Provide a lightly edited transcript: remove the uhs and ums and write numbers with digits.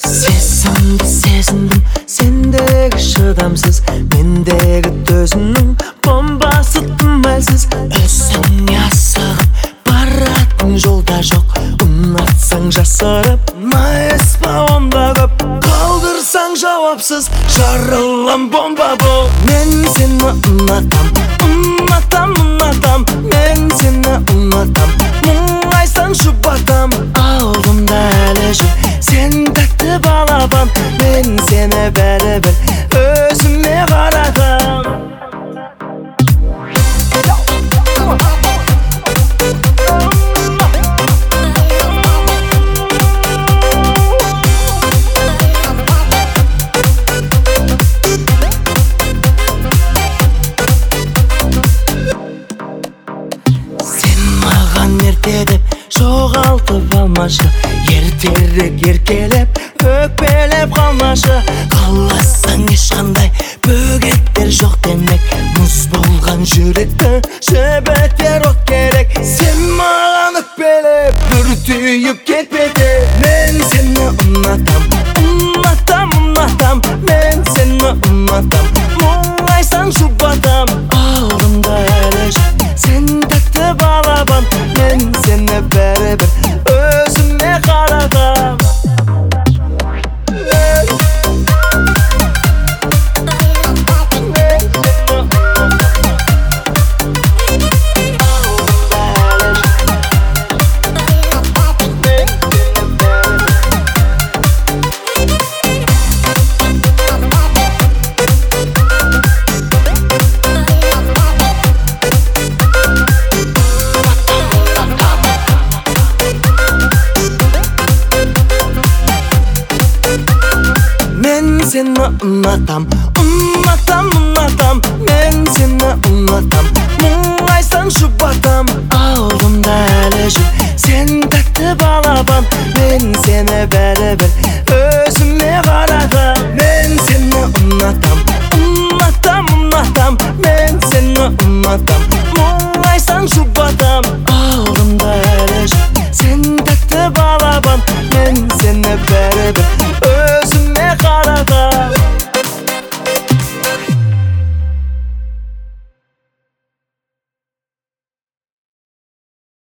Сезіндім сендегі шыдамсыз, мендегі төзімнің бомбасы тым әлсіз. Өзіңе асығып баратын жолда жоқ, ұнатсаң жасырып, майыспа онда көп, қалдырсаң жауапсыз, жарылған бомба бұл. Мен сені ұнатам, ұнатам, ұнатам, мен сені ұнатам, мұңайсаң жұбатам. Алдымда әлі жүр сен тәтті балапан, мен сені бәрібір өзіме қаратам. Сен маған ерте деп жоғалтып алмашы, ертерек еркелеп өкпелеп қалмашы. Қаласаң ешқандай бөгеттер жоқ демек, мұз болған жүректі жібітер от керек. Сен маған өкпелеп бүртүйіп кетпеді. Мен сені ұнатам, ұнатам, ұнатам, мен сені ұнатам, мұңайсаң жұбатам. Алдымда әлі жүр сен тәтті балапан, мен сені бәрібір өзіме қаратам. Мен сені ұнатам, ұнатам, ұнатам, мен сені ұнатам, мұңайсаң жұбатам. Алдымда әлі жүр сен тәтті балапан, мен сені бәрібір